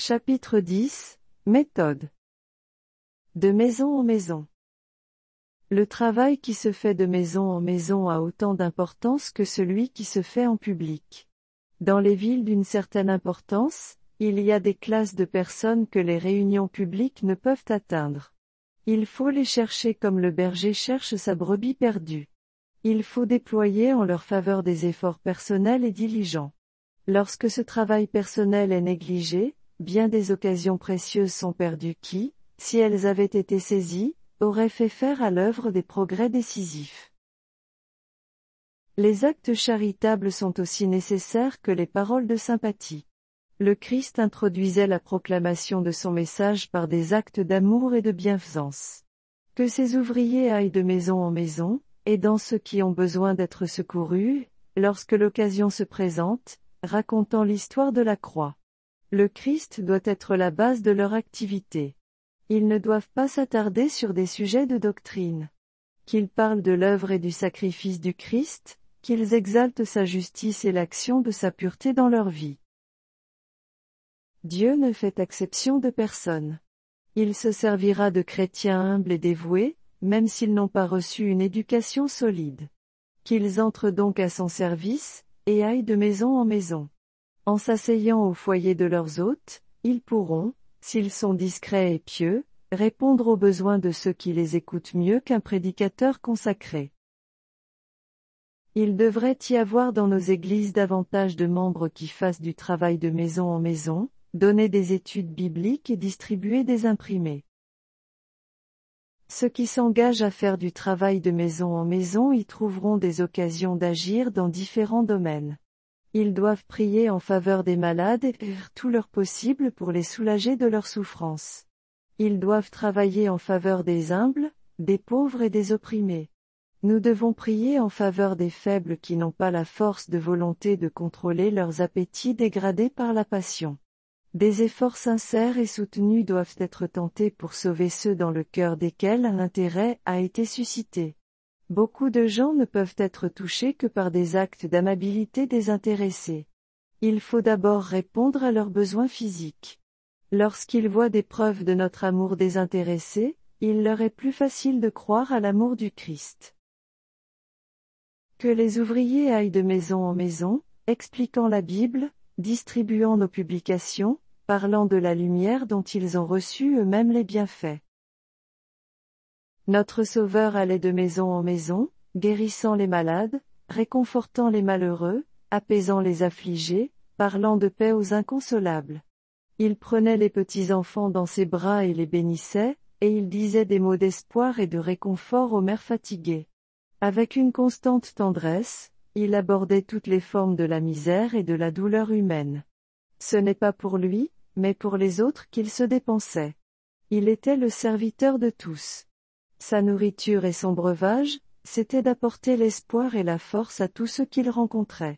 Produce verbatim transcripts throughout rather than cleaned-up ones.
Chapitre dix. Méthode. De maison en maison. Le travail qui se fait de maison en maison a autant d'importance que celui qui se fait en public. Dans les villes d'une certaine importance, il y a des classes de personnes que les réunions publiques ne peuvent atteindre. Il faut les chercher comme le berger cherche sa brebis perdue. Il faut déployer en leur faveur des efforts personnels et diligents. Lorsque ce travail personnel est négligé, bien des occasions précieuses sont perdues qui, si elles avaient été saisies, auraient fait faire à l'œuvre des progrès décisifs. Les actes charitables sont aussi nécessaires que les paroles de sympathie. Le Christ introduisait la proclamation de son message par des actes d'amour et de bienfaisance. Que ses ouvriers aillent de maison en maison, aidant ceux qui ont besoin d'être secourus, lorsque l'occasion se présente, racontant l'histoire de la croix. Le Christ doit être la base de leur activité. Ils ne doivent pas s'attarder sur des sujets de doctrine. Qu'ils parlent de l'œuvre et du sacrifice du Christ, qu'ils exaltent sa justice et l'action de sa pureté dans leur vie. Dieu ne fait exception de personne. Il se servira de chrétiens humbles et dévoués, même s'ils n'ont pas reçu une éducation solide. Qu'ils entrent donc à son service, et aillent de maison en maison. En s'asseyant au foyer de leurs hôtes, ils pourront, s'ils sont discrets et pieux, répondre aux besoins de ceux qui les écoutent mieux qu'un prédicateur consacré. Il devrait y avoir dans nos églises davantage de membres qui fassent du travail de maison en maison, donner des études bibliques et distribuer des imprimés. Ceux qui s'engagent à faire du travail de maison en maison y trouveront des occasions d'agir dans différents domaines. Ils doivent prier en faveur des malades et faire tout leur possible pour les soulager de leurs souffrances. Ils doivent travailler en faveur des humbles, des pauvres et des opprimés. Nous devons prier en faveur des faibles qui n'ont pas la force de volonté de contrôler leurs appétits dégradés par la passion. Des efforts sincères et soutenus doivent être tentés pour sauver ceux dans le cœur desquels un intérêt a été suscité. Beaucoup de gens ne peuvent être touchés que par des actes d'amabilité désintéressés. Il faut d'abord répondre à leurs besoins physiques. Lorsqu'ils voient des preuves de notre amour désintéressé, il leur est plus facile de croire à l'amour du Christ. Que les ouvriers aillent de maison en maison, expliquant la Bible, distribuant nos publications, parlant de la lumière dont ils ont reçu eux-mêmes les bienfaits. Notre Sauveur allait de maison en maison, guérissant les malades, réconfortant les malheureux, apaisant les affligés, parlant de paix aux inconsolables. Il prenait les petits enfants dans ses bras et les bénissait, et il disait des mots d'espoir et de réconfort aux mères fatiguées. Avec une constante tendresse, il abordait toutes les formes de la misère et de la douleur humaine. Ce n'est pas pour lui, mais pour les autres qu'il se dépensait. Il était le serviteur de tous. Sa nourriture et son breuvage, c'était d'apporter l'espoir et la force à tous ceux qu'il rencontrait.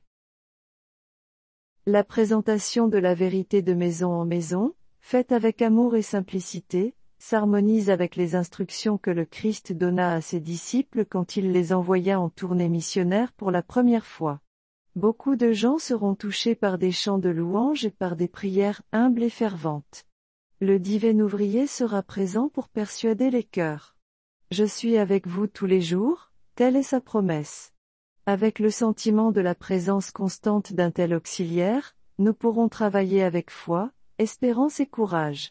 La présentation de la vérité de maison en maison, faite avec amour et simplicité, s'harmonise avec les instructions que le Christ donna à ses disciples quand il les envoya en tournée missionnaire pour la première fois. Beaucoup de gens seront touchés par des chants de louange et par des prières humbles et ferventes. Le divin ouvrier sera présent pour persuader les cœurs. Je suis avec vous tous les jours, telle est sa promesse. Avec le sentiment de la présence constante d'un tel auxiliaire, nous pourrons travailler avec foi, espérance et courage.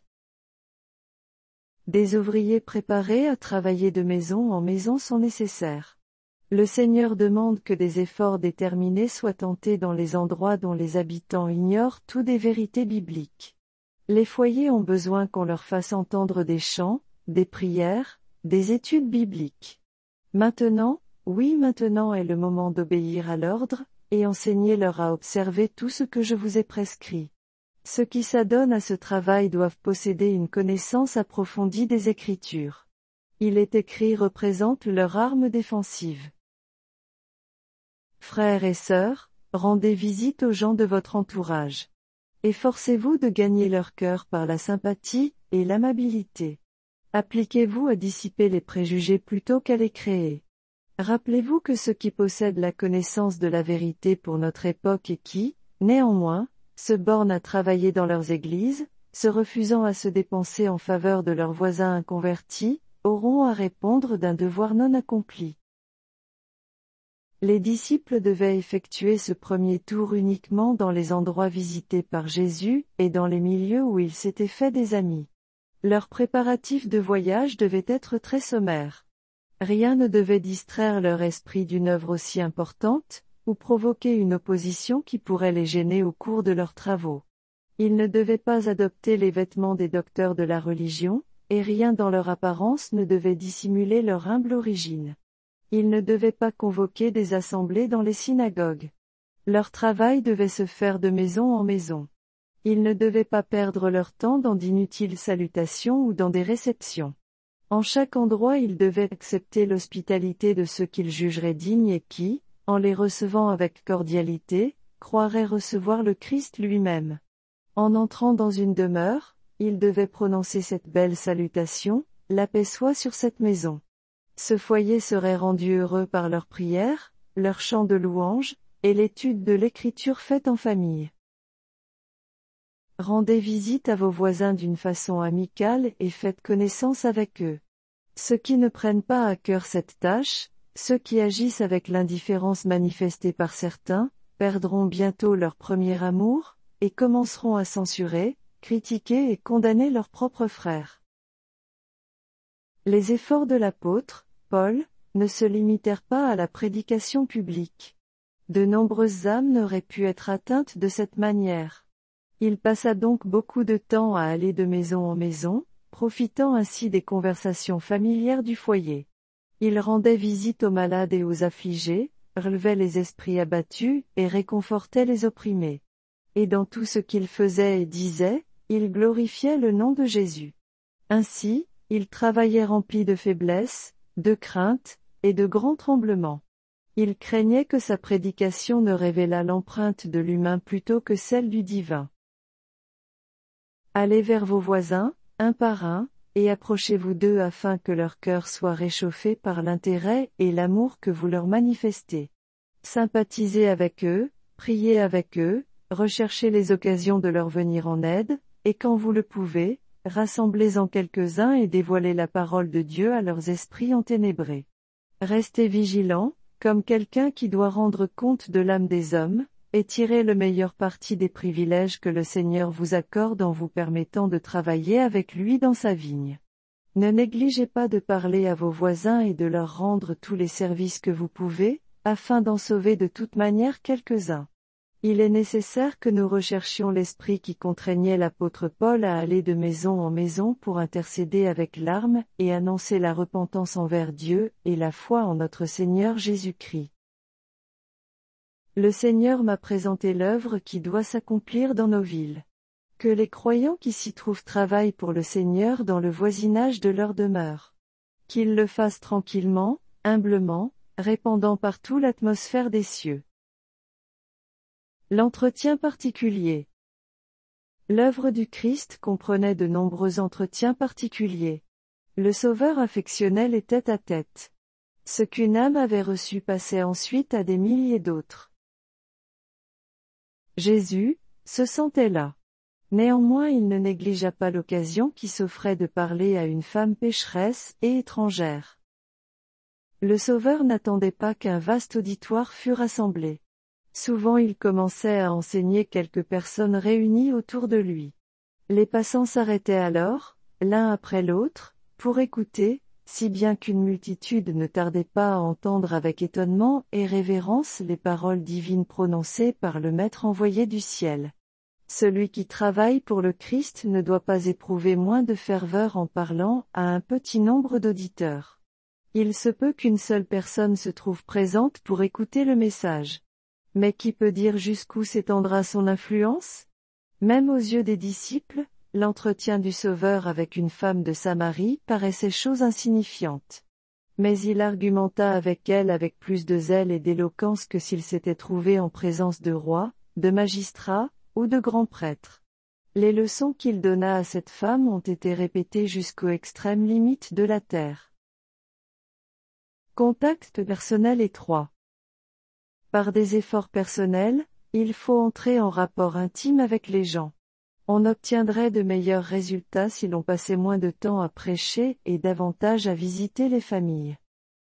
Des ouvriers préparés à travailler de maison en maison sont nécessaires. Le Seigneur demande que des efforts déterminés soient tentés dans les endroits dont les habitants ignorent tout des vérités bibliques. Les foyers ont besoin qu'on leur fasse entendre des chants, des prières, des études bibliques. Maintenant, oui maintenant est le moment d'obéir à l'ordre, et enseignez-leur à observer tout ce que je vous ai prescrit. Ceux qui s'adonnent à ce travail doivent posséder une connaissance approfondie des Écritures. Il est écrit représente leur arme défensive. Frères et sœurs, rendez visite aux gens de votre entourage. Efforcez-vous de gagner leur cœur par la sympathie et l'amabilité. Appliquez-vous à dissiper les préjugés plutôt qu'à les créer. Rappelez-vous que ceux qui possèdent la connaissance de la vérité pour notre époque et qui, néanmoins, se bornent à travailler dans leurs églises, se refusant à se dépenser en faveur de leurs voisins inconvertis, auront à répondre d'un devoir non accompli. Les disciples devaient effectuer ce premier tour uniquement dans les endroits visités par Jésus, et dans les milieux où il s'était fait des amis. Leurs préparatifs de voyage devaient être très sommaires. Rien ne devait distraire leur esprit d'une œuvre aussi importante, ou provoquer une opposition qui pourrait les gêner au cours de leurs travaux. Ils ne devaient pas adopter les vêtements des docteurs de la religion, et rien dans leur apparence ne devait dissimuler leur humble origine. Ils ne devaient pas convoquer des assemblées dans les synagogues. Leur travail devait se faire de maison en maison. Ils ne devaient pas perdre leur temps dans d'inutiles salutations ou dans des réceptions. En chaque endroit ils devaient accepter l'hospitalité de ceux qu'ils jugeraient dignes et qui, en les recevant avec cordialité, croiraient recevoir le Christ lui-même. En entrant dans une demeure, ils devaient prononcer cette belle salutation, « La paix soit sur cette maison ». Ce foyer serait rendu heureux par leurs prières, leurs chants de louange, et l'étude de l'écriture faite en famille. Rendez visite à vos voisins d'une façon amicale et faites connaissance avec eux. Ceux qui ne prennent pas à cœur cette tâche, ceux qui agissent avec l'indifférence manifestée par certains, perdront bientôt leur premier amour, et commenceront à censurer, critiquer et condamner leurs propres frères. Les efforts de l'apôtre, Paul, ne se limitèrent pas à la prédication publique. De nombreuses âmes n'auraient pu être atteintes de cette manière. Il passa donc beaucoup de temps à aller de maison en maison, profitant ainsi des conversations familières du foyer. Il rendait visite aux malades et aux affligés, relevait les esprits abattus, et réconfortait les opprimés. Et dans tout ce qu'il faisait et disait, il glorifiait le nom de Jésus. Ainsi, il travaillait rempli de faiblesse, de crainte, et de grands tremblements. Il craignait que sa prédication ne révélât l'empreinte de l'humain plutôt que celle du divin. Allez vers vos voisins, un par un, et approchez-vous d'eux afin que leur cœur soit réchauffé par l'intérêt et l'amour que vous leur manifestez. Sympathisez avec eux, priez avec eux, recherchez les occasions de leur venir en aide, et quand vous le pouvez, rassemblez-en quelques-uns et dévoilez la parole de Dieu à leurs esprits enténébrés. Restez vigilants, comme quelqu'un qui doit rendre compte de l'âme des hommes, et tirez le meilleur parti des privilèges que le Seigneur vous accorde en vous permettant de travailler avec lui dans sa vigne. Ne négligez pas de parler à vos voisins et de leur rendre tous les services que vous pouvez, afin d'en sauver de toute manière quelques-uns. Il est nécessaire que nous recherchions l'esprit qui contraignait l'apôtre Paul à aller de maison en maison pour intercéder avec larmes et annoncer la repentance envers Dieu et la foi en notre Seigneur Jésus-Christ. Le Seigneur m'a présenté l'œuvre qui doit s'accomplir dans nos villes. Que les croyants qui s'y trouvent travaillent pour le Seigneur dans le voisinage de leur demeure. Qu'ils le fassent tranquillement, humblement, répandant partout l'atmosphère des cieux. L'entretien particulier. L'œuvre du Christ comprenait de nombreux entretiens particuliers. Le Sauveur affectionnait les tête à tête. Ce qu'une âme avait reçu passait ensuite à des milliers d'autres. Jésus, se sentait là. Néanmoins il ne négligea pas l'occasion qui s'offrait de parler à une femme pécheresse et étrangère. Le Sauveur n'attendait pas qu'un vaste auditoire fût rassemblé. Souvent il commençait à enseigner quelques personnes réunies autour de lui. Les passants s'arrêtaient alors, l'un après l'autre, pour écouter, si bien qu'une multitude ne tardait pas à entendre avec étonnement et révérence les paroles divines prononcées par le Maître envoyé du ciel. Celui qui travaille pour le Christ ne doit pas éprouver moins de ferveur en parlant à un petit nombre d'auditeurs. Il se peut qu'une seule personne se trouve présente pour écouter le message. Mais qui peut dire jusqu'où s'étendra son influence? Même aux yeux des disciples, l'entretien du Sauveur avec une femme de Samarie paraissait chose insignifiante. Mais il argumenta avec elle avec plus de zèle et d'éloquence que s'il s'était trouvé en présence de rois, de magistrats, ou de grands prêtres. Les leçons qu'il donna à cette femme ont été répétées jusqu'aux extrêmes limites de la terre. Contact personnel étroit. Par des efforts personnels, il faut entrer en rapport intime avec les gens. On obtiendrait de meilleurs résultats si l'on passait moins de temps à prêcher et davantage à visiter les familles.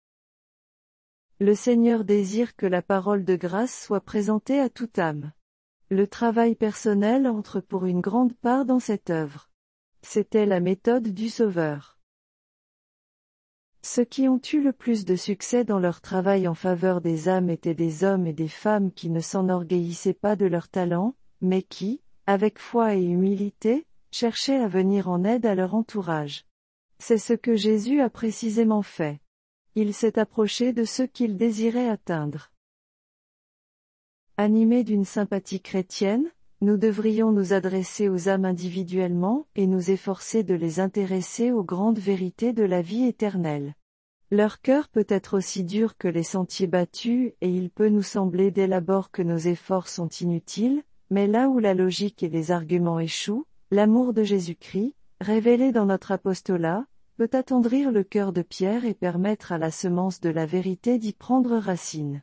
Le Seigneur désire que la parole de grâce soit présentée à toute âme. Le travail personnel entre pour une grande part dans cette œuvre. C'était la méthode du Sauveur. Ceux qui ont eu le plus de succès dans leur travail en faveur des âmes étaient des hommes et des femmes qui ne s'enorgueillissaient pas de leur talent, mais qui, avec foi et humilité, cherchaient à venir en aide à leur entourage. C'est ce que Jésus a précisément fait. Il s'est approché de ceux qu'il désirait atteindre. Animés d'une sympathie chrétienne, nous devrions nous adresser aux âmes individuellement et nous efforcer de les intéresser aux grandes vérités de la vie éternelle. Leur cœur peut être aussi dur que les sentiers battus et il peut nous sembler dès l'abord que nos efforts sont inutiles, mais là où la logique et les arguments échouent, l'amour de Jésus-Christ, révélé dans notre apostolat, peut attendrir le cœur de Pierre et permettre à la semence de la vérité d'y prendre racine.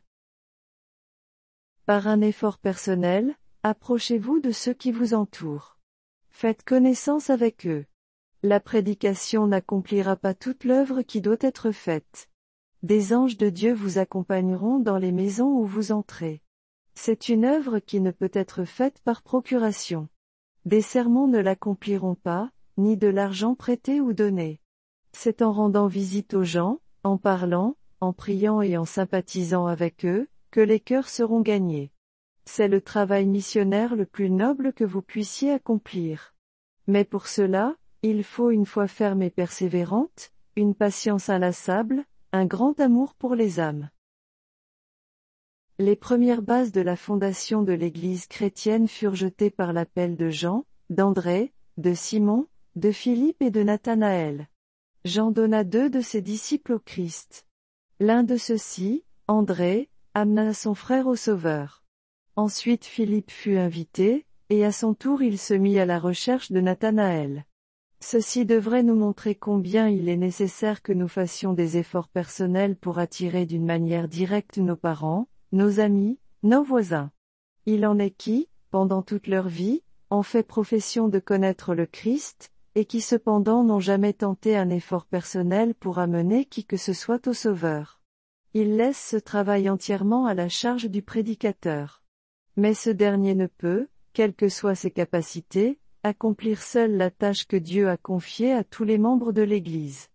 Par un effort personnel, approchez-vous de ceux qui vous entourent. Faites connaissance avec eux. La prédication n'accomplira pas toute l'œuvre qui doit être faite. Des anges de Dieu vous accompagneront dans les maisons où vous entrez. C'est une œuvre qui ne peut être faite par procuration. Des sermons ne l'accompliront pas, ni de l'argent prêté ou donné. C'est en rendant visite aux gens, en parlant, en priant et en sympathisant avec eux, que les cœurs seront gagnés. C'est le travail missionnaire le plus noble que vous puissiez accomplir. Mais pour cela, il faut une foi ferme et persévérante, une patience inlassable, un grand amour pour les âmes. Les premières bases de la fondation de l'Église chrétienne furent jetées par l'appel de Jean, d'André, de Simon, de Philippe et de Nathanaël. Jean donna deux de ses disciples au Christ. L'un de ceux-ci, André, amena son frère au Sauveur. Ensuite Philippe fut invité, et à son tour il se mit à la recherche de Nathanaël. Ceci devrait nous montrer combien il est nécessaire que nous fassions des efforts personnels pour attirer d'une manière directe nos parents, nos amis, nos voisins. Il en est qui, pendant toute leur vie, ont fait profession de connaître le Christ, et qui cependant n'ont jamais tenté un effort personnel pour amener qui que ce soit au Sauveur. Ils laissent ce travail entièrement à la charge du prédicateur. Mais ce dernier ne peut, quelles que soient ses capacités, accomplir seul la tâche que Dieu a confiée à tous les membres de l'Église.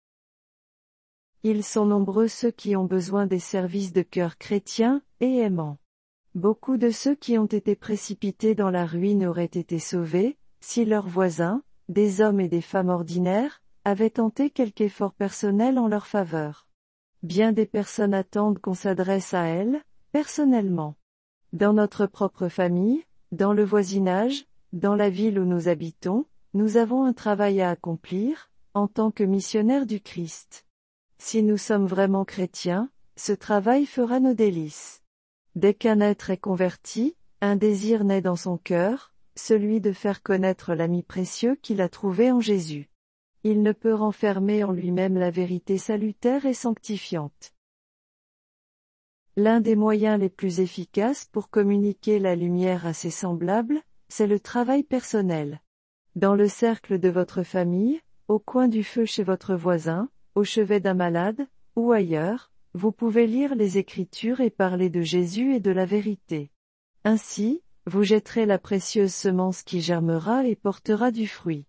Ils sont nombreux ceux qui ont besoin des services de cœur chrétien et aimant. Beaucoup de ceux qui ont été précipités dans la ruine auraient été sauvés, si leurs voisins, des hommes et des femmes ordinaires, avaient tenté quelque effort personnel en leur faveur. Bien des personnes attendent qu'on s'adresse à elles, personnellement. Dans notre propre famille, dans le voisinage, dans la ville où nous habitons, nous avons un travail à accomplir, en tant que missionnaires du Christ. Si nous sommes vraiment chrétiens, ce travail fera nos délices. Dès qu'un être est converti, un désir naît dans son cœur, celui de faire connaître l'ami précieux qu'il a trouvé en Jésus. Il ne peut renfermer en lui-même la vérité salutaire et sanctifiante. L'un des moyens les plus efficaces pour communiquer la lumière à ses semblables, c'est le travail personnel. Dans le cercle de votre famille, au coin du feu chez votre voisin, au chevet d'un malade, ou ailleurs, vous pouvez lire les Écritures et parler de Jésus et de la vérité. Ainsi, vous jetterez la précieuse semence qui germera et portera du fruit.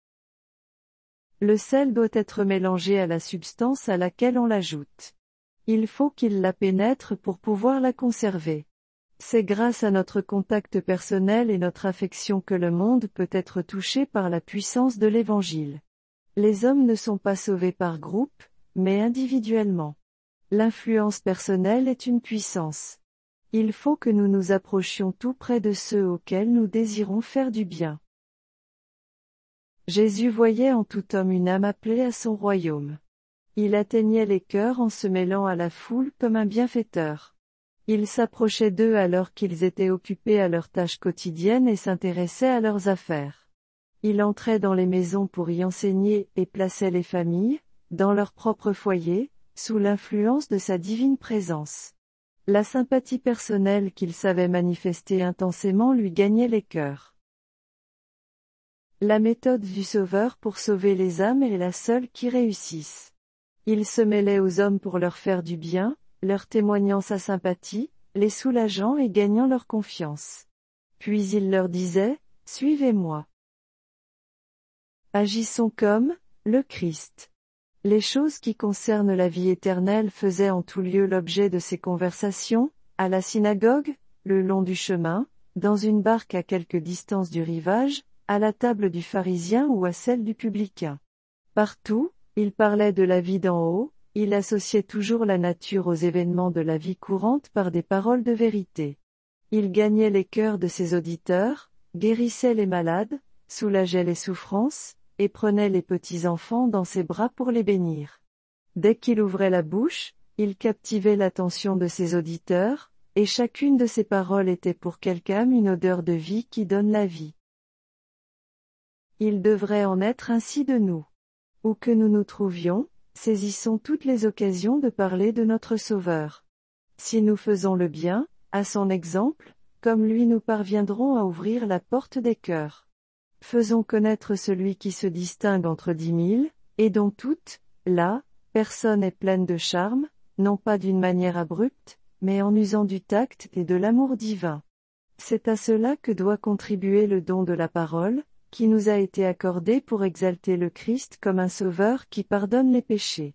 Le sel doit être mélangé à la substance à laquelle on l'ajoute. Il faut qu'il la pénètre pour pouvoir la conserver. C'est grâce à notre contact personnel et notre affection que le monde peut être touché par la puissance de l'Évangile. Les hommes ne sont pas sauvés par groupe, mais individuellement. L'influence personnelle est une puissance. Il faut que nous nous approchions tout près de ceux auxquels nous désirons faire du bien. Jésus voyait en tout homme une âme appelée à son royaume. Il atteignait les cœurs en se mêlant à la foule comme un bienfaiteur. Il s'approchait d'eux alors qu'ils étaient occupés à leurs tâches quotidiennes et s'intéressait à leurs affaires. Il entrait dans les maisons pour y enseigner et plaçait les familles, dans leur propre foyer, sous l'influence de sa divine présence. La sympathie personnelle qu'il savait manifester intensément lui gagnait les cœurs. La méthode du Sauveur pour sauver les âmes est la seule qui réussisse. Il se mêlait aux hommes pour leur faire du bien, leur témoignant sa sympathie, les soulageant et gagnant leur confiance. Puis il leur disait, « Suivez-moi. » Agissons comme le Christ. Les choses qui concernent la vie éternelle faisaient en tout lieu l'objet de ces conversations, à la synagogue, le long du chemin, dans une barque à quelque distance du rivage, à la table du pharisien ou à celle du publicain. Partout, il parlait de la vie d'en haut, il associait toujours la nature aux événements de la vie courante par des paroles de vérité. Il gagnait les cœurs de ses auditeurs, guérissait les malades, soulageait les souffrances, et prenait les petits-enfants dans ses bras pour les bénir. Dès qu'il ouvrait la bouche, il captivait l'attention de ses auditeurs, et chacune de ses paroles était pour quelque âme une odeur de vie qui donne la vie. Il devrait en être ainsi de nous. Où que nous nous trouvions, saisissons toutes les occasions de parler de notre Sauveur. Si nous faisons le bien, à son exemple, comme lui nous parviendrons à ouvrir la porte des cœurs. Faisons connaître celui qui se distingue entre dix mille, et dont toute, la, personne est pleine de charme, non pas d'une manière abrupte, mais en usant du tact et de l'amour divin. C'est à cela que doit contribuer le don de la parole, qui nous a été accordé pour exalter le Christ comme un sauveur qui pardonne les péchés.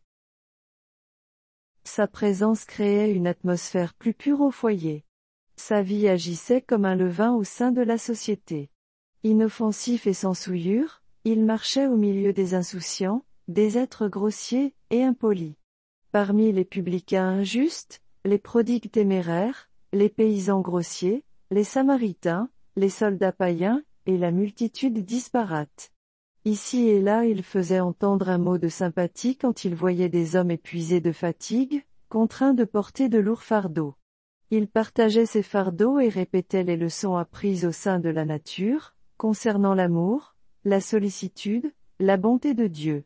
Sa présence créait une atmosphère plus pure au foyer. Sa vie agissait comme un levain au sein de la société. Inoffensif et sans souillure, il marchait au milieu des insouciants, des êtres grossiers et impolis. Parmi les publicains injustes, les prodigues téméraires, les paysans grossiers, les samaritains, les soldats païens, et la multitude disparate. Ici et là il faisait entendre un mot de sympathie quand il voyait des hommes épuisés de fatigue, contraints de porter de lourds fardeaux. Il partageait ces fardeaux et répétait les leçons apprises au sein de la nature, concernant l'amour, la sollicitude, la bonté de Dieu.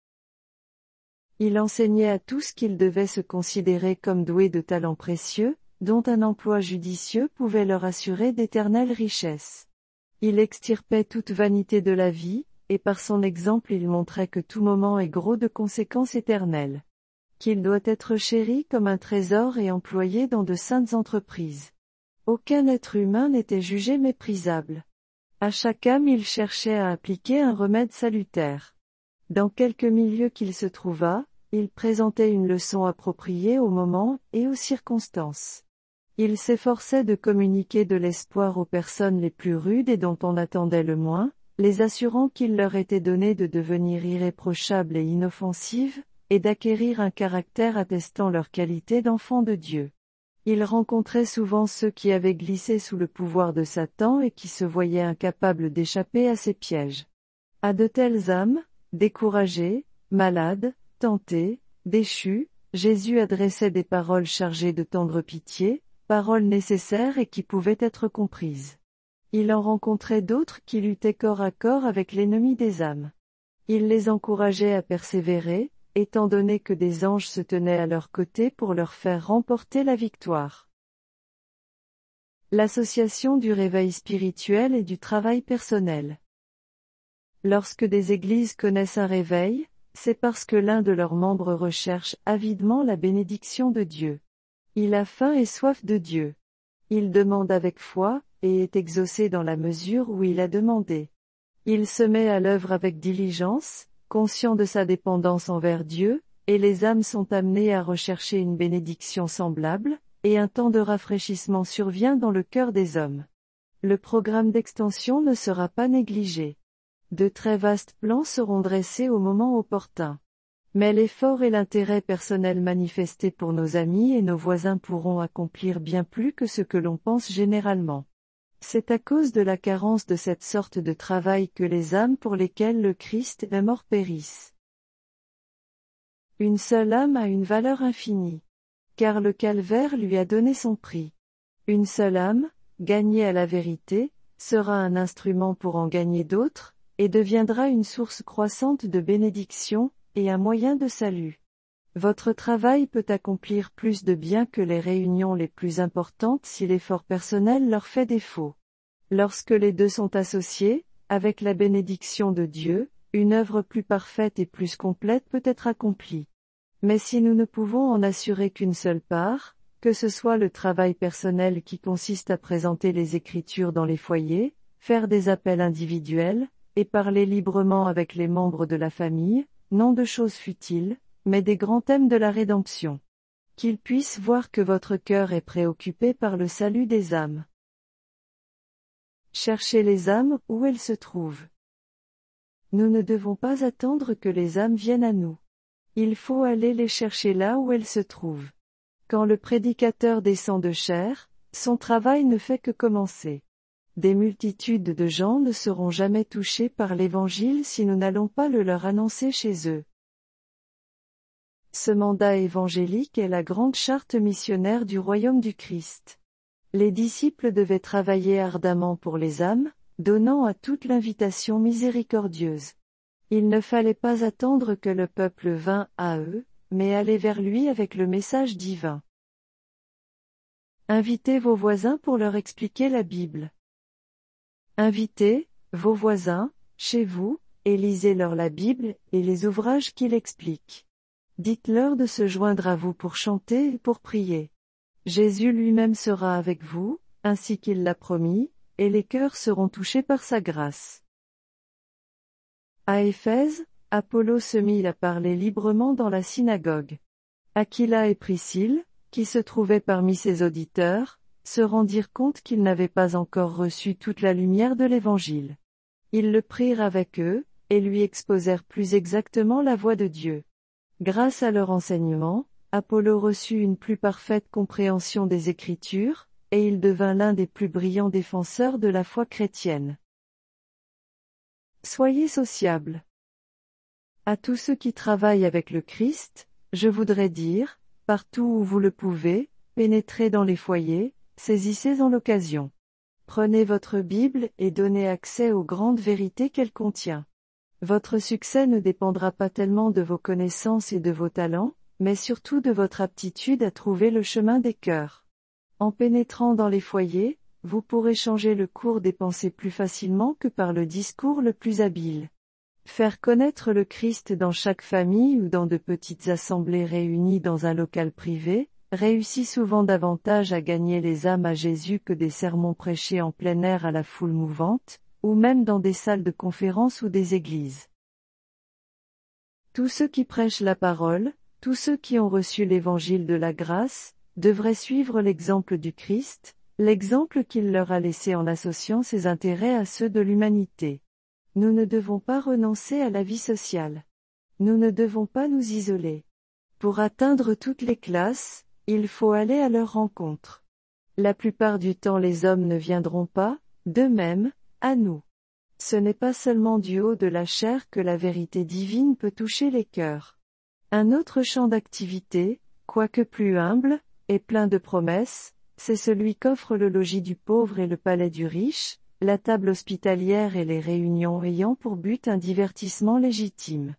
Il enseignait à tous qu'ils devaient se considérer comme doués de talents précieux, dont un emploi judicieux pouvait leur assurer d'éternelles richesses. Il extirpait toute vanité de la vie, et par son exemple il montrait que tout moment est gros de conséquences éternelles. Qu'il doit être chéri comme un trésor et employé dans de saintes entreprises. Aucun être humain n'était jugé méprisable. À chaque âme il cherchait à appliquer un remède salutaire. Dans quelque milieu qu'il se trouvât, il présentait une leçon appropriée au moment et aux circonstances. Il s'efforçait de communiquer de l'espoir aux personnes les plus rudes et dont on attendait le moins, les assurant qu'il leur était donné de devenir irréprochables et inoffensives, et d'acquérir un caractère attestant leur qualité d'enfants de Dieu. Il rencontrait souvent ceux qui avaient glissé sous le pouvoir de Satan et qui se voyaient incapables d'échapper à ses pièges. À de telles âmes, découragées, malades, tentées, déchues, Jésus adressait des paroles chargées de tendre pitié, paroles nécessaires et qui pouvaient être comprises. Il en rencontrait d'autres qui luttaient corps à corps avec l'ennemi des âmes. Il les encourageait à persévérer, étant donné que des anges se tenaient à leur côté pour leur faire remporter la victoire. L'association du réveil spirituel et du travail personnel. Lorsque des églises connaissent un réveil, c'est parce que l'un de leurs membres recherche avidement la bénédiction de Dieu. Il a faim et soif de Dieu. Il demande avec foi, et est exaucé dans la mesure où il a demandé. Il se met à l'œuvre avec diligence, conscient de sa dépendance envers Dieu, et les âmes sont amenées à rechercher une bénédiction semblable, et un temps de rafraîchissement survient dans le cœur des hommes. Le programme d'extension ne sera pas négligé. De très vastes plans seront dressés au moment opportun. Mais l'effort et l'intérêt personnel manifestés pour nos amis et nos voisins pourront accomplir bien plus que ce que l'on pense généralement. C'est à cause de la carence de cette sorte de travail que les âmes pour lesquelles le Christ est mort périssent. Une seule âme a une valeur infinie. Car le calvaire lui a donné son prix. Une seule âme, gagnée à la vérité, sera un instrument pour en gagner d'autres, et deviendra une source croissante de bénédiction, et un moyen de salut. Votre travail peut accomplir plus de bien que les réunions les plus importantes si l'effort personnel leur fait défaut. Lorsque les deux sont associés, avec la bénédiction de Dieu, une œuvre plus parfaite et plus complète peut être accomplie. Mais si nous ne pouvons en assurer qu'une seule part, que ce soit le travail personnel qui consiste à présenter les Écritures dans les foyers, faire des appels individuels, et parler librement avec les membres de la famille, non de choses futiles, mais des grands thèmes de la rédemption. Qu'ils puissent voir que votre cœur est préoccupé par le salut des âmes. Cherchez les âmes où elles se trouvent. Nous ne devons pas attendre que les âmes viennent à nous. Il faut aller les chercher là où elles se trouvent. Quand le prédicateur descend de chair, son travail ne fait que commencer. Des multitudes de gens ne seront jamais touchés par l'Évangile si nous n'allons pas le leur annoncer chez eux. Ce mandat évangélique est la grande charte missionnaire du royaume du Christ. Les disciples devaient travailler ardemment pour les âmes, donnant à toute l'invitation miséricordieuse. Il ne fallait pas attendre que le peuple vînt à eux, mais aller vers lui avec le message divin. Invitez vos voisins pour leur expliquer la Bible. Invitez vos voisins, chez vous, et lisez-leur la Bible et les ouvrages qui l'expliquent. Dites-leur de se joindre à vous pour chanter et pour prier. Jésus lui-même sera avec vous, ainsi qu'il l'a promis, et les cœurs seront touchés par sa grâce. À Éphèse, Apollos se mit à parler librement dans la synagogue. Aquila et Priscille, qui se trouvaient parmi ses auditeurs, se rendirent compte qu'ils n'avaient pas encore reçu toute la lumière de l'Évangile. Ils le prirent avec eux, et lui exposèrent plus exactement la voie de Dieu. Grâce à leur enseignement, Apollos reçut une plus parfaite compréhension des Écritures, et il devint l'un des plus brillants défenseurs de la foi chrétienne. Soyez sociables. À tous ceux qui travaillent avec le Christ, je voudrais dire, partout où vous le pouvez, pénétrez dans les foyers, saisissez-en l'occasion. Prenez votre Bible et donnez accès aux grandes vérités qu'elle contient. Votre succès ne dépendra pas tellement de vos connaissances et de vos talents, mais surtout de votre aptitude à trouver le chemin des cœurs. En pénétrant dans les foyers, vous pourrez changer le cours des pensées plus facilement que par le discours le plus habile. Faire connaître le Christ dans chaque famille ou dans de petites assemblées réunies dans un local privé, réussit souvent davantage à gagner les âmes à Jésus que des sermons prêchés en plein air à la foule mouvante, ou même dans des salles de conférence ou des églises. Tous ceux qui prêchent la parole, tous ceux qui ont reçu l'évangile de la grâce, devraient suivre l'exemple du Christ, l'exemple qu'il leur a laissé en associant ses intérêts à ceux de l'humanité. Nous ne devons pas renoncer à la vie sociale. Nous ne devons pas nous isoler. Pour atteindre toutes les classes, il faut aller à leur rencontre. La plupart du temps les hommes ne viendront pas, d'eux-mêmes, à nous. Ce n'est pas seulement du haut de la chair que la vérité divine peut toucher les cœurs. Un autre champ d'activité, quoique plus humble, et plein de promesses, c'est celui qu'offre le logis du pauvre et le palais du riche, la table hospitalière et les réunions ayant pour but un divertissement légitime.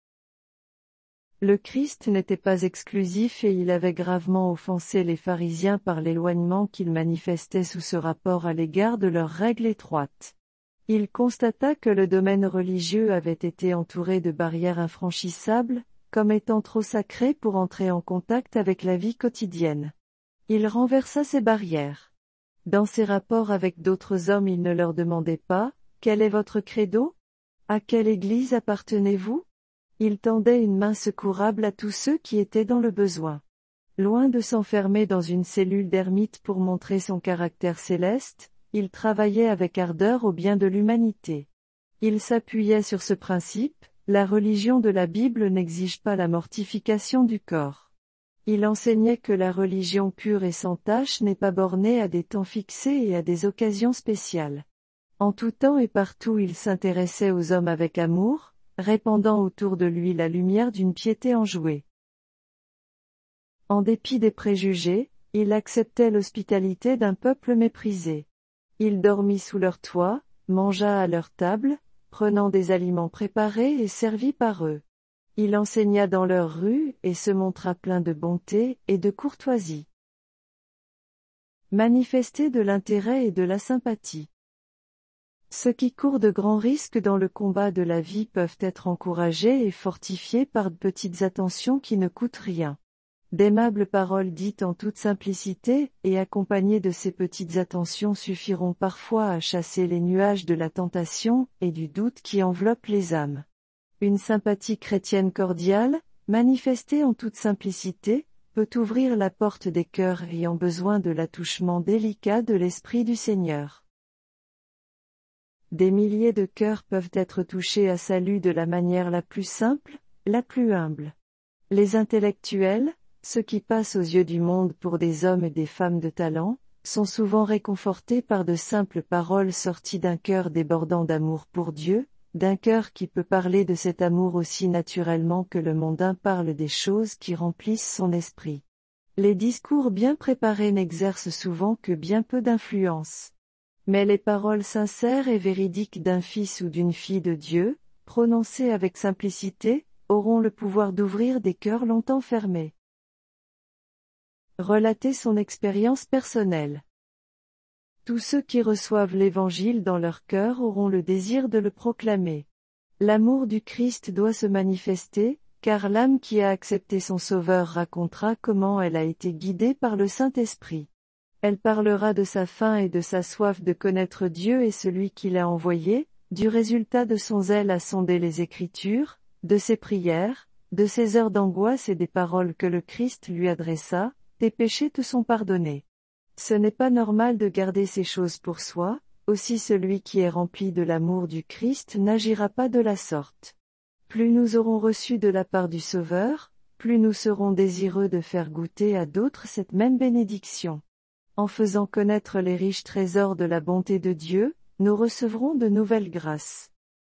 Le Christ n'était pas exclusif et il avait gravement offensé les pharisiens par l'éloignement qu'ils manifestaient sous ce rapport à l'égard de leurs règles étroites. Il constata que le domaine religieux avait été entouré de barrières infranchissables, comme étant trop sacré pour entrer en contact avec la vie quotidienne. Il renversa ces barrières. Dans ses rapports avec d'autres hommes il ne leur demandait pas « Quel est votre credo ? À quelle église appartenez-vous ?» Il tendait une main secourable à tous ceux qui étaient dans le besoin. Loin de s'enfermer dans une cellule d'ermite pour montrer son caractère céleste, il travaillait avec ardeur au bien de l'humanité. Il s'appuyait sur ce principe, la religion de la Bible n'exige pas la mortification du corps. Il enseignait que la religion pure et sans tache n'est pas bornée à des temps fixés et à des occasions spéciales. En tout temps et partout il s'intéressait aux hommes avec amour, répandant autour de lui la lumière d'une piété enjouée. En dépit des préjugés, il acceptait l'hospitalité d'un peuple méprisé. Il dormit sous leur toit, mangea à leur table, prenant des aliments préparés et servis par eux. Il enseigna dans leurs rues et se montra plein de bonté et de courtoisie. Manifester de l'intérêt et de la sympathie. Ceux qui courent de grands risques dans le combat de la vie peuvent être encouragés et fortifiés par de petites attentions qui ne coûtent rien. D'aimables paroles dites en toute simplicité, et accompagnées de ces petites attentions suffiront parfois à chasser les nuages de la tentation et du doute qui enveloppent les âmes. Une sympathie chrétienne cordiale, manifestée en toute simplicité, peut ouvrir la porte des cœurs ayant besoin de l'attouchement délicat de l'Esprit du Seigneur. Des milliers de cœurs peuvent être touchés à salut de la manière la plus simple, la plus humble. Les intellectuels, ceux qui passent aux yeux du monde pour des hommes et des femmes de talent, sont souvent réconfortés par de simples paroles sorties d'un cœur débordant d'amour pour Dieu, d'un cœur qui peut parler de cet amour aussi naturellement que le mondain parle des choses qui remplissent son esprit. Les discours bien préparés n'exercent souvent que bien peu d'influence. Mais les paroles sincères et véridiques d'un fils ou d'une fille de Dieu, prononcées avec simplicité, auront le pouvoir d'ouvrir des cœurs longtemps fermés. Relater son expérience personnelle. Tous ceux qui reçoivent l'Évangile dans leur cœur auront le désir de le proclamer. L'amour du Christ doit se manifester, car l'âme qui a accepté son Sauveur racontera comment elle a été guidée par le Saint-Esprit. Elle parlera de sa faim et de sa soif de connaître Dieu et celui qui l'a envoyé, du résultat de son zèle à sonder les Écritures, de ses prières, de ses heures d'angoisse et des paroles que le Christ lui adressa, tes péchés te sont pardonnés. Ce n'est pas normal de garder ces choses pour soi, aussi celui qui est rempli de l'amour du Christ n'agira pas de la sorte. Plus nous aurons reçu de la part du Sauveur, plus nous serons désireux de faire goûter à d'autres cette même bénédiction. En faisant connaître les riches trésors de la bonté de Dieu, nous recevrons de nouvelles grâces.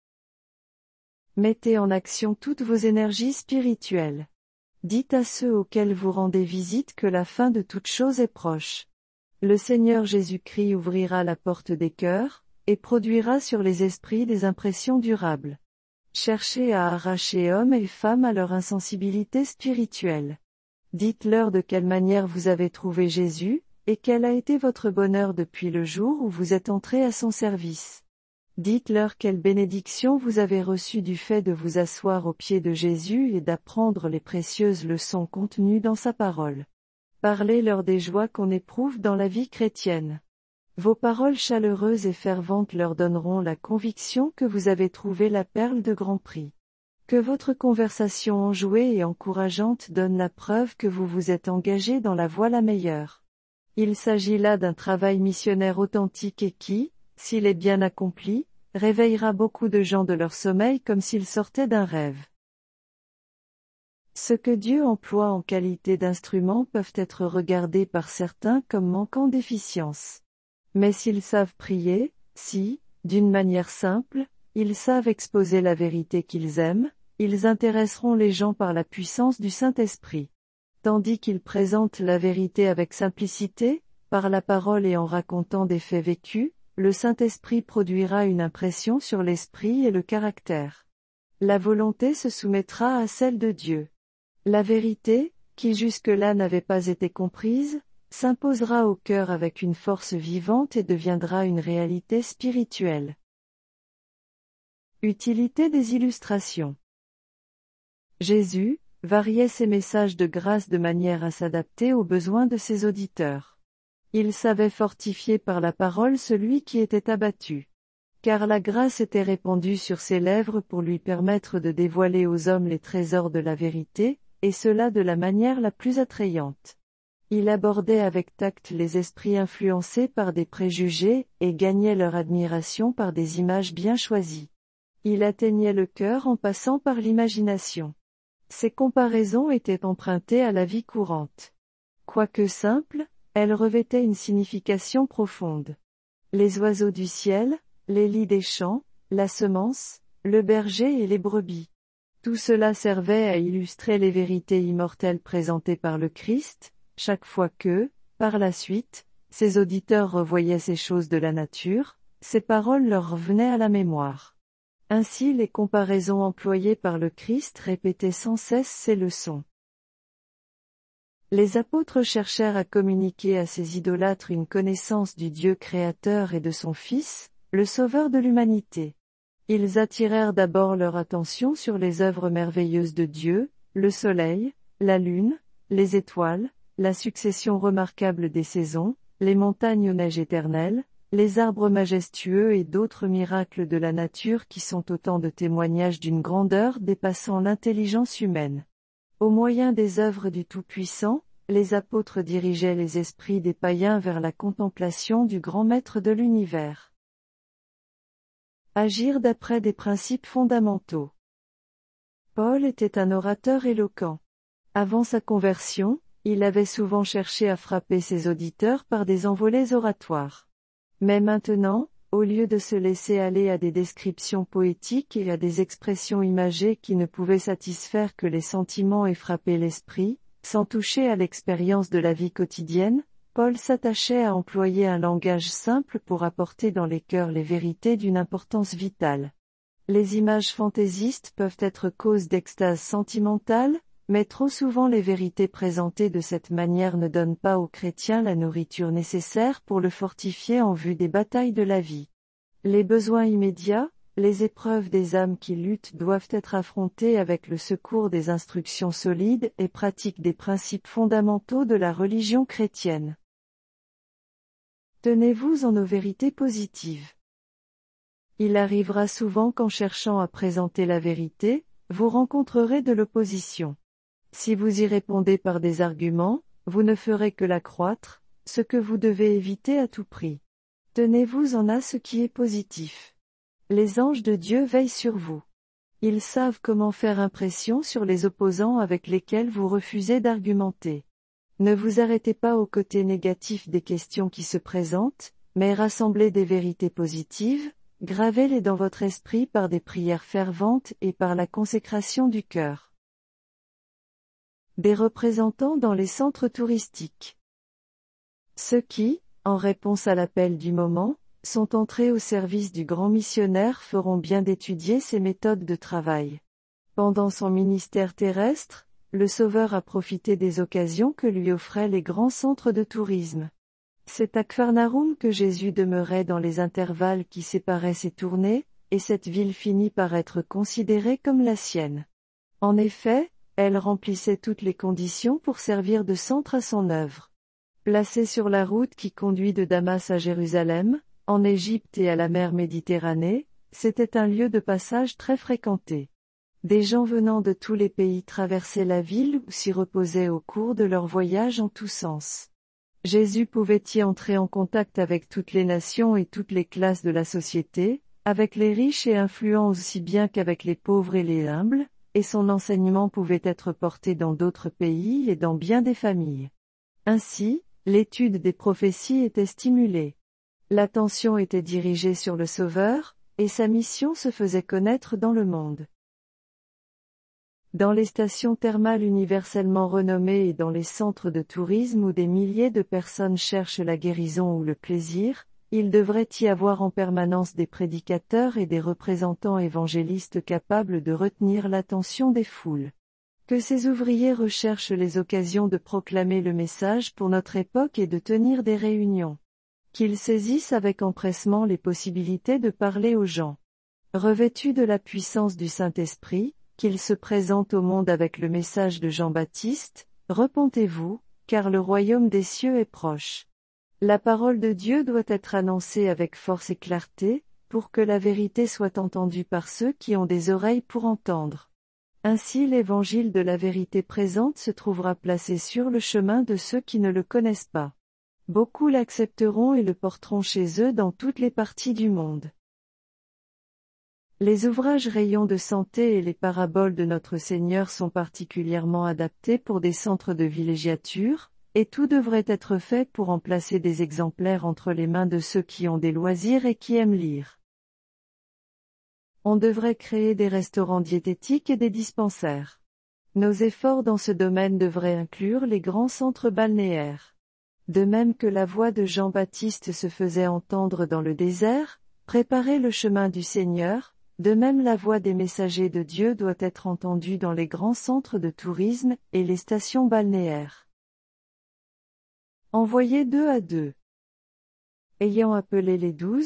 Mettez en action toutes vos énergies spirituelles. Dites à ceux auxquels vous rendez visite que la fin de toute chose est proche. Le Seigneur Jésus-Christ ouvrira la porte des cœurs, et produira sur les esprits des impressions durables. Cherchez à arracher hommes et femmes à leur insensibilité spirituelle. Dites-leur de quelle manière vous avez trouvé Jésus, et quel a été votre bonheur depuis le jour où vous êtes entré à son service. Dites-leur quelle bénédiction vous avez reçue du fait de vous asseoir aux pieds de Jésus et d'apprendre les précieuses leçons contenues dans sa parole. Parlez-leur des joies qu'on éprouve dans la vie chrétienne. Vos paroles chaleureuses et ferventes leur donneront la conviction que vous avez trouvé la perle de grand prix. Que votre conversation enjouée et encourageante donne la preuve que vous vous êtes engagé dans la voie la meilleure. Il s'agit là d'un travail missionnaire authentique et qui, s'il est bien accompli, réveillera beaucoup de gens de leur sommeil comme s'ils sortaient d'un rêve. Ce que Dieu emploie en qualité d'instruments peuvent être regardés par certains comme manquant d'efficience. Mais s'ils savent prier, si, d'une manière simple, ils savent exposer la vérité qu'ils aiment, ils intéresseront les gens par la puissance du Saint-Esprit. Tandis qu'ils présentent la vérité avec simplicité, par la parole et en racontant des faits vécus, le Saint-Esprit produira une impression sur l'esprit et le caractère. La volonté se soumettra à celle de Dieu. La vérité, qui jusque-là n'avait pas été comprise, s'imposera au cœur avec une force vivante et deviendra une réalité spirituelle. Utilité des illustrations. Jésus variait ses messages de grâce de manière à s'adapter aux besoins de ses auditeurs. Il savait fortifier par la parole celui qui était abattu. Car la grâce était répandue sur ses lèvres pour lui permettre de dévoiler aux hommes les trésors de la vérité, et cela de la manière la plus attrayante. Il abordait avec tact les esprits influencés par des préjugés, et gagnait leur admiration par des images bien choisies. Il atteignait le cœur en passant par l'imagination. Ces comparaisons étaient empruntées à la vie courante. Quoique simples, elles revêtaient une signification profonde. Les oiseaux du ciel, les lys des champs, la semence, le berger et les brebis. Tout cela servait à illustrer les vérités immortelles présentées par le Christ, chaque fois que, par la suite, ses auditeurs revoyaient ces choses de la nature, ces paroles leur revenaient à la mémoire. Ainsi les comparaisons employées par le Christ répétaient sans cesse ces leçons. Les apôtres cherchèrent à communiquer à ces idolâtres une connaissance du Dieu créateur et de son Fils, le Sauveur de l'humanité. Ils attirèrent d'abord leur attention sur les œuvres merveilleuses de Dieu, le soleil, la lune, les étoiles, la succession remarquable des saisons, les montagnes aux neiges éternelles, les arbres majestueux et d'autres miracles de la nature qui sont autant de témoignages d'une grandeur dépassant l'intelligence humaine. Au moyen des œuvres du Tout-Puissant, les apôtres dirigeaient les esprits des païens vers la contemplation du grand Maître de l'univers. Agir d'après des principes fondamentaux. Paul était un orateur éloquent. Avant sa conversion, il avait souvent cherché à frapper ses auditeurs par des envolées oratoires. Mais maintenant, au lieu de se laisser aller à des descriptions poétiques et à des expressions imagées qui ne pouvaient satisfaire que les sentiments et frapper l'esprit, sans toucher à l'expérience de la vie quotidienne, Paul s'attachait à employer un langage simple pour apporter dans les cœurs les vérités d'une importance vitale. Les images fantaisistes peuvent être cause d'extase sentimentale, mais trop souvent les vérités présentées de cette manière ne donnent pas aux chrétiens la nourriture nécessaire pour le fortifier en vue des batailles de la vie. Les besoins immédiats, les épreuves des âmes qui luttent doivent être affrontées avec le secours des instructions solides et pratiques des principes fondamentaux de la religion chrétienne. Tenez-vous en aux vérités positives. Il arrivera souvent qu'en cherchant à présenter la vérité, vous rencontrerez de l'opposition. Si vous y répondez par des arguments, vous ne ferez que l'accroître, ce que vous devez éviter à tout prix. Tenez-vous-en à ce qui est positif. Les anges de Dieu veillent sur vous. Ils savent comment faire impression sur les opposants avec lesquels vous refusez d'argumenter. Ne vous arrêtez pas au côté négatif des questions qui se présentent, mais rassemblez des vérités positives, gravez-les dans votre esprit par des prières ferventes et par la consécration du cœur. Des représentants dans les centres touristiques. Ceux qui, en réponse à l'appel du moment, sont entrés au service du grand missionnaire feront bien d'étudier ses méthodes de travail. Pendant son ministère terrestre, le Sauveur a profité des occasions que lui offraient les grands centres de tourisme. C'est à Capharnaüm que Jésus demeurait dans les intervalles qui séparaient ses tournées, et cette ville finit par être considérée comme la sienne. En effet, elle remplissait toutes les conditions pour servir de centre à son œuvre. Placée sur la route qui conduit de Damas à Jérusalem, en Égypte et à la mer Méditerranée, c'était un lieu de passage très fréquenté. Des gens venant de tous les pays traversaient la ville ou s'y reposaient au cours de leur voyage en tous sens. Jésus pouvait y entrer en contact avec toutes les nations et toutes les classes de la société, avec les riches et influents aussi bien qu'avec les pauvres et les humbles, et son enseignement pouvait être porté dans d'autres pays et dans bien des familles. Ainsi, l'étude des prophéties était stimulée. L'attention était dirigée sur le Sauveur, et sa mission se faisait connaître dans le monde. Dans les stations thermales universellement renommées et dans les centres de tourisme où des milliers de personnes cherchent la guérison ou le plaisir, il devrait y avoir en permanence des prédicateurs et des représentants évangélistes capables de retenir l'attention des foules. Que ces ouvriers recherchent les occasions de proclamer le message pour notre époque et de tenir des réunions. Qu'ils saisissent avec empressement les possibilités de parler aux gens. Revêtus de la puissance du Saint-Esprit, qu'ils se présentent au monde avec le message de Jean-Baptiste, « Repentez-vous, car le royaume des cieux est proche ». La parole de Dieu doit être annoncée avec force et clarté, pour que la vérité soit entendue par ceux qui ont des oreilles pour entendre. Ainsi l'évangile de la vérité présente se trouvera placé sur le chemin de ceux qui ne le connaissent pas. Beaucoup l'accepteront et le porteront chez eux dans toutes les parties du monde. Les ouvrages rayons de santé et les paraboles de notre Seigneur sont particulièrement adaptés pour des centres de villégiature, et tout devrait être fait pour en placer des exemplaires entre les mains de ceux qui ont des loisirs et qui aiment lire. On devrait créer des restaurants diététiques et des dispensaires. Nos efforts dans ce domaine devraient inclure les grands centres balnéaires. De même que la voix de Jean-Baptiste se faisait entendre dans le désert, préparer le chemin du Seigneur, de même la voix des messagers de Dieu doit être entendue dans les grands centres de tourisme et les stations balnéaires. Envoyés deux à deux. Ayant appelé les douze,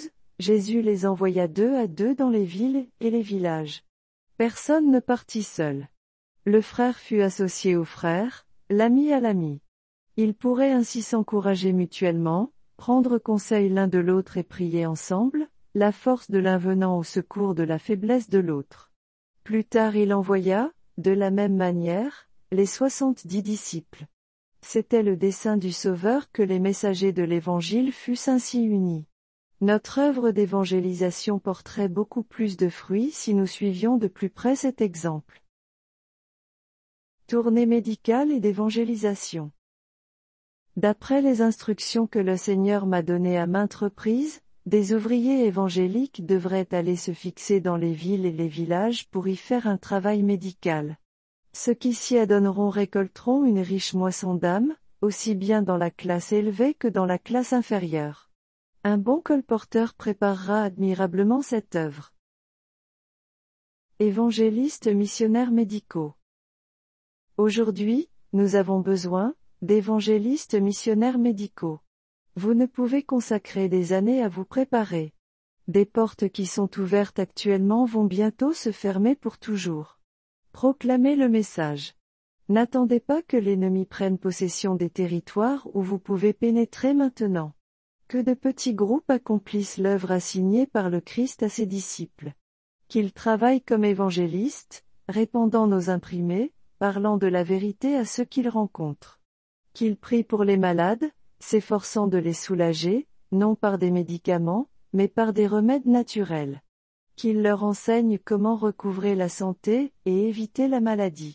Jésus les envoya deux à deux dans les villes et les villages. Personne ne partit seul. Le frère fut associé au frère, l'ami à l'ami. Ils pourraient ainsi s'encourager mutuellement, prendre conseil l'un de l'autre et prier ensemble, la force de l'un venant au secours de la faiblesse de l'autre. Plus tard il envoya, de la même manière, les soixante-dix disciples. C'était le dessein du Sauveur que les messagers de l'Évangile fussent ainsi unis. Notre œuvre d'évangélisation porterait beaucoup plus de fruits si nous suivions de plus près cet exemple. Tournée médicale et d'évangélisation. D'après les instructions que le Seigneur m'a données à maintes reprises, des ouvriers évangéliques devraient aller se fixer dans les villes et les villages pour y faire un travail médical. Ceux qui s'y adonneront récolteront une riche moisson d'âmes, aussi bien dans la classe élevée que dans la classe inférieure. Un bon colporteur préparera admirablement cette œuvre. Évangélistes missionnaires médicaux. Aujourd'hui, nous avons besoin d'évangélistes missionnaires médicaux. Vous ne pouvez consacrer des années à vous préparer. Des portes qui sont ouvertes actuellement vont bientôt se fermer pour toujours. Proclamez le message. N'attendez pas que l'ennemi prenne possession des territoires où vous pouvez pénétrer maintenant. Que de petits groupes accomplissent l'œuvre assignée par le Christ à ses disciples. Qu'ils travaillent comme évangélistes, répandant nos imprimés, parlant de la vérité à ceux qu'ils rencontrent. Qu'ils prient pour les malades, s'efforçant de les soulager, non par des médicaments, mais par des remèdes naturels. Qu'il leur enseigne comment recouvrer la santé et éviter la maladie.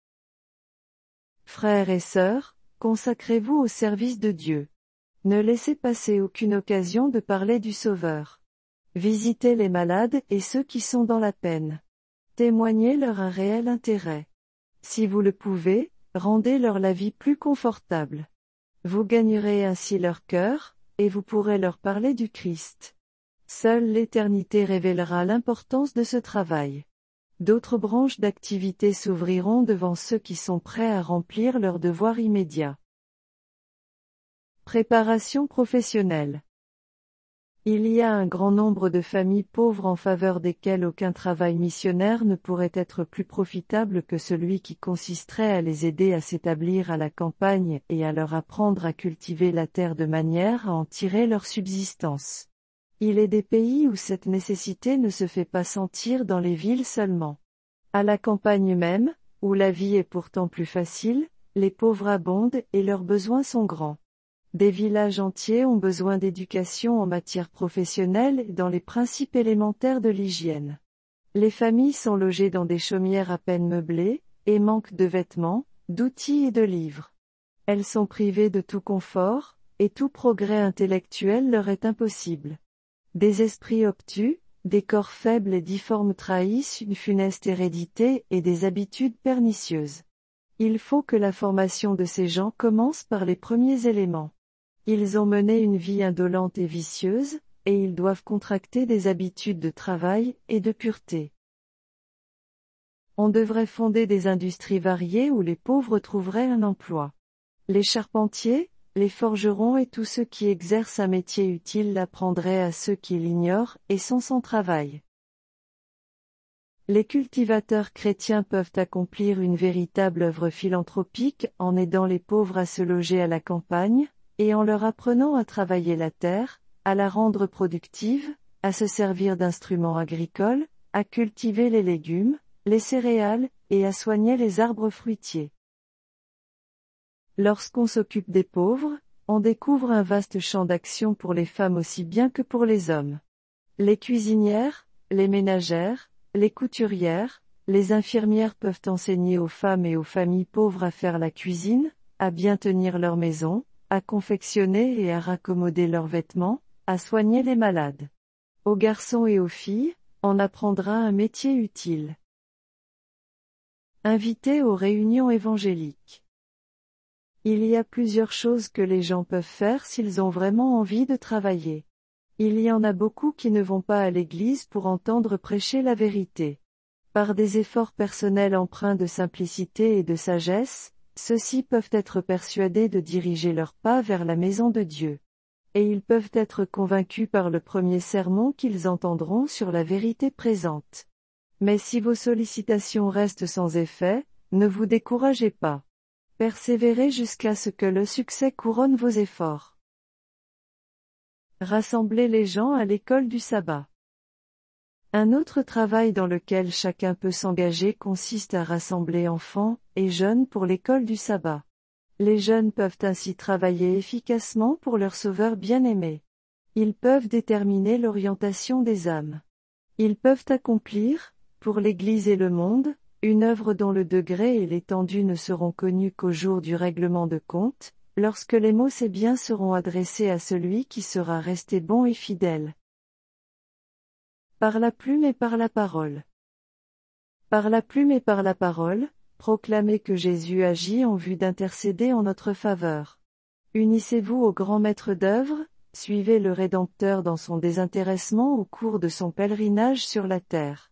Frères et sœurs, consacrez-vous au service de Dieu. Ne laissez passer aucune occasion de parler du Sauveur. Visitez les malades et ceux qui sont dans la peine. Témoignez-leur un réel intérêt. Si vous le pouvez, rendez-leur la vie plus confortable. Vous gagnerez ainsi leur cœur, et vous pourrez leur parler du Christ. Seule l'éternité révélera l'importance de ce travail. D'autres branches d'activité s'ouvriront devant ceux qui sont prêts à remplir leurs devoirs immédiats. Préparation professionnelle. Il y a un grand nombre de familles pauvres en faveur desquelles aucun travail missionnaire ne pourrait être plus profitable que celui qui consisterait à les aider à s'établir à la campagne et à leur apprendre à cultiver la terre de manière à en tirer leur subsistance. Il est des pays où cette nécessité ne se fait pas sentir dans les villes seulement. À la campagne même, où la vie est pourtant plus facile, les pauvres abondent et leurs besoins sont grands. Des villages entiers ont besoin d'éducation en matière professionnelle et dans les principes élémentaires de l'hygiène. Les familles sont logées dans des chaumières à peine meublées, et manquent de vêtements, d'outils et de livres. Elles sont privées de tout confort, et tout progrès intellectuel leur est impossible. Des esprits obtus, des corps faibles et difformes trahissent une funeste hérédité et des habitudes pernicieuses. Il faut que la formation de ces gens commence par les premiers éléments. Ils ont mené une vie indolente et vicieuse, et ils doivent contracter des habitudes de travail et de pureté. On devrait fonder des industries variées où les pauvres trouveraient un emploi. Les charpentiers, les forgerons et tous ceux qui exercent un métier utile l'apprendraient à ceux qui l'ignorent et sont sans travail. Les cultivateurs chrétiens peuvent accomplir une véritable œuvre philanthropique en aidant les pauvres à se loger à la campagne, et en leur apprenant à travailler la terre, à la rendre productive, à se servir d'instruments agricoles, à cultiver les légumes, les céréales, et à soigner les arbres fruitiers. Lorsqu'on s'occupe des pauvres, on découvre un vaste champ d'action pour les femmes aussi bien que pour les hommes. Les cuisinières, les ménagères, les couturières, les infirmières peuvent enseigner aux femmes et aux familles pauvres à faire la cuisine, à bien tenir leur maison, à confectionner et à raccommoder leurs vêtements, à soigner les malades. Aux garçons et aux filles, on apprendra un métier utile. Invité aux réunions évangéliques. Il y a plusieurs choses que les gens peuvent faire s'ils ont vraiment envie de travailler. Il y en a beaucoup qui ne vont pas à l'église pour entendre prêcher la vérité. Par des efforts personnels empreints de simplicité et de sagesse, ceux-ci peuvent être persuadés de diriger leurs pas vers la maison de Dieu. et ils peuvent être convaincus par le premier sermon qu'ils entendront sur la vérité présente. Mais si vos sollicitations restent sans effet, ne vous découragez pas. Persévérez jusqu'à ce que le succès couronne vos efforts. Rassembler les gens à l'école du sabbat. Un autre travail dans lequel chacun peut s'engager consiste à rassembler enfants et jeunes pour l'école du sabbat. Les jeunes peuvent ainsi travailler efficacement pour leur Sauveur bien-aimé. Ils peuvent déterminer l'orientation des âmes. Ils peuvent accomplir, pour l'Église et le monde, une œuvre dont le degré et l'étendue ne seront connus qu'au jour du règlement de compte, lorsque les mots c'est bien seront adressés à celui qui sera resté bon et fidèle. Par la plume et par la parole. Par la plume et par la parole, proclamez que Jésus agit en vue d'intercéder en notre faveur. Unissez-vous au grand maître d'œuvre, suivez le Rédempteur dans son désintéressement au cours de son pèlerinage sur la terre.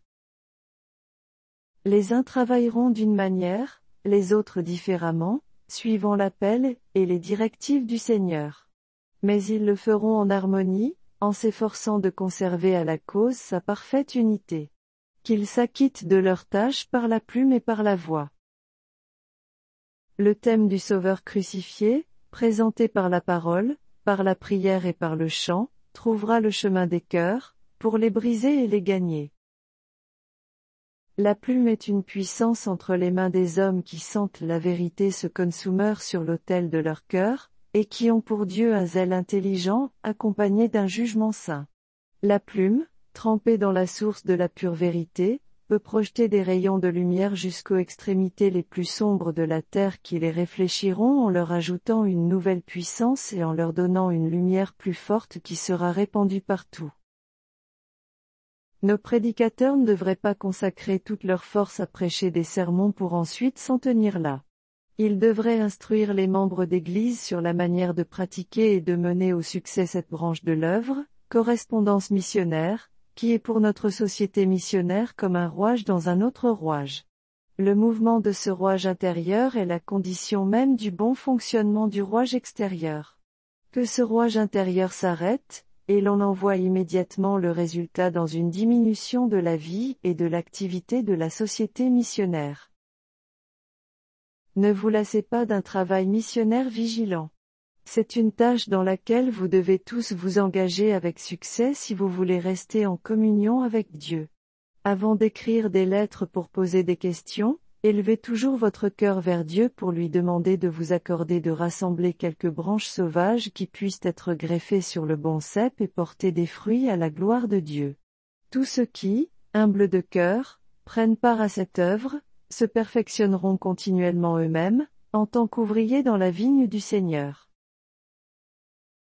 Les uns travailleront d'une manière, les autres différemment, suivant l'appel et les directives du Seigneur. Mais ils le feront en harmonie, en s'efforçant de conserver à la cause sa parfaite unité. Qu'ils s'acquittent de leurs tâches par la plume et par la voix. Le thème du Sauveur crucifié, présenté par la parole, par la prière et par le chant, trouvera le chemin des cœurs, pour les briser et les gagner. La plume est une puissance entre les mains des hommes qui sentent la vérité se consumer sur l'autel de leur cœur, et qui ont pour Dieu un zèle intelligent, accompagné d'un jugement saint. La plume, trempée dans la source de la pure vérité, peut projeter des rayons de lumière jusqu'aux extrémités les plus sombres de la terre qui les réfléchiront en leur ajoutant une nouvelle puissance et en leur donnant une lumière plus forte qui sera répandue partout. Nos prédicateurs ne devraient pas consacrer toute leur force à prêcher des sermons pour ensuite s'en tenir là. Ils devraient instruire les membres d'Église sur la manière de pratiquer et de mener au succès cette branche de l'œuvre, correspondance missionnaire, qui est pour notre société missionnaire comme un rouage dans un autre rouage. Le mouvement de ce rouage intérieur est la condition même du bon fonctionnement du rouage extérieur. Que ce rouage intérieur s'arrête, et l'on en voit immédiatement le résultat dans une diminution de la vie et de l'activité de la société missionnaire. Ne vous lassez pas d'un travail missionnaire vigilant. C'est une tâche dans laquelle vous devez tous vous engager avec succès si vous voulez rester en communion avec Dieu. Avant d'écrire des lettres pour poser des questions, élevez toujours votre cœur vers Dieu pour lui demander de vous accorder de rassembler quelques branches sauvages qui puissent être greffées sur le bon cep et porter des fruits à la gloire de Dieu. Tous ceux qui, humbles de cœur, prennent part à cette œuvre, se perfectionneront continuellement eux-mêmes, en tant qu'ouvriers dans la vigne du Seigneur.